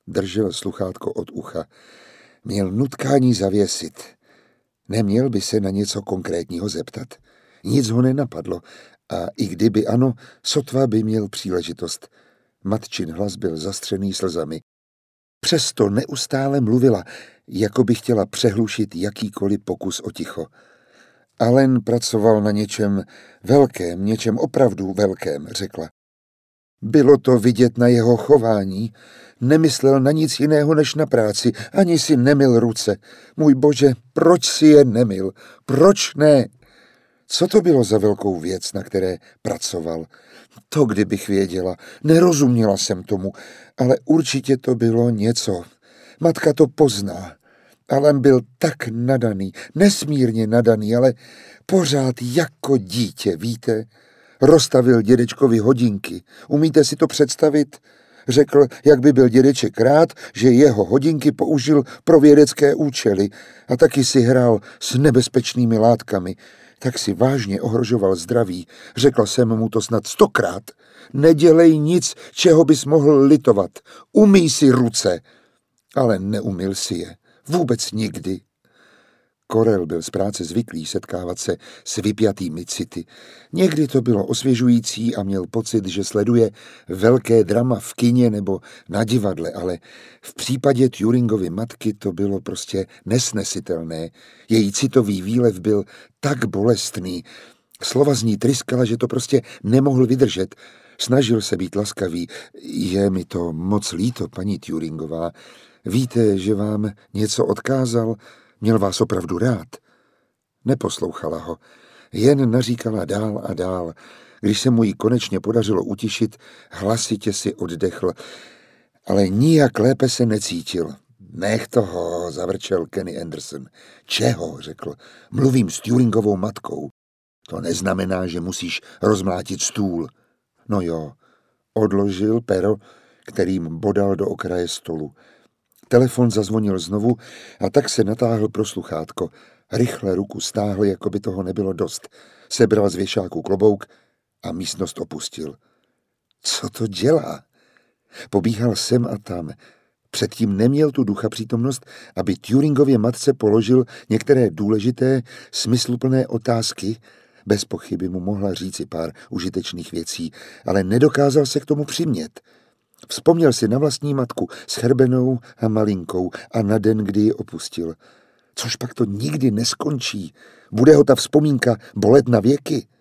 Držel sluchátko od ucha. Měl nutkání zavěsit. Neměl by se na něco konkrétního zeptat? Nic ho nenapadlo a i kdyby ano, sotva by měl příležitost. Matčin hlas byl zastřený slzami. Přesto neustále mluvila, jako by chtěla přehlušit jakýkoliv pokus o ticho. Allen pracoval na něčem velkém, něčem opravdu velkém, řekla. Bylo to vidět na jeho chování. Nemyslel na nic jiného než na práci, ani si nemyl ruce. Můj bože, proč si je nemyl? Proč ne? Co to bylo za velkou věc, na které pracoval? To kdybych věděla, nerozuměla jsem tomu, ale určitě to bylo něco. Matka to pozná. Allen byl tak nadaný, nesmírně nadaný, ale pořád jako dítě, víte? Rozstavil dědečkovi hodinky. Umíte si to představit? Řekl, jak by byl dědeček rád, že jeho hodinky použil pro vědecké účely a taky si hrál s nebezpečnými látkami. Tak si vážně ohrožoval zdraví. Řekl jsem mu to snad 100krát. Nedělej nic, čeho bys mohl litovat. Umyj si ruce. Ale neumyl si je. Vůbec nikdy. Corel byl z práce zvyklý setkávat se s vypjatými city. Někdy to bylo osvěžující a měl pocit, že sleduje velké drama v kině nebo na divadle, ale v případě Turingovy matky to bylo prostě nesnesitelné. Její citový výlev byl tak bolestný. Slova z ní tryskala, že to prostě nemohl vydržet. Snažil se být laskavý. Je mi to moc líto, paní Turingová. Víte, že vám něco odkázal? Měl vás opravdu rád. Neposlouchala ho, jen naříkala dál a dál. Když se mu jí konečně podařilo utišit, hlasitě si oddechl, ale nijak lépe se necítil. Nech toho, zavrčel Kenny Anderson. Čeho, řekl, mluvím s Turingovou matkou. To neznamená, že musíš rozmlátit stůl. No jo, odložil pero, kterým bodal do okraje stolu. Telefon zazvonil znovu a tak se natáhl pro sluchátko. Rychle ruku stáhl, jako by toho nebylo dost. Sebral z věšáku klobouk a místnost opustil. Co to dělá? Pobíhal sem a tam. Předtím neměl tu ducha přítomnost, aby Turingově matce položil některé důležité, smysluplné otázky. Bez pochyby mu mohla říci pár užitečných věcí, ale nedokázal se k tomu přimět. Vzpomněl si na vlastní matku, schrbenou a malinkou, a na den, kdy ji opustil. Což pak to nikdy neskončí. Bude ho ta vzpomínka bolet na věky.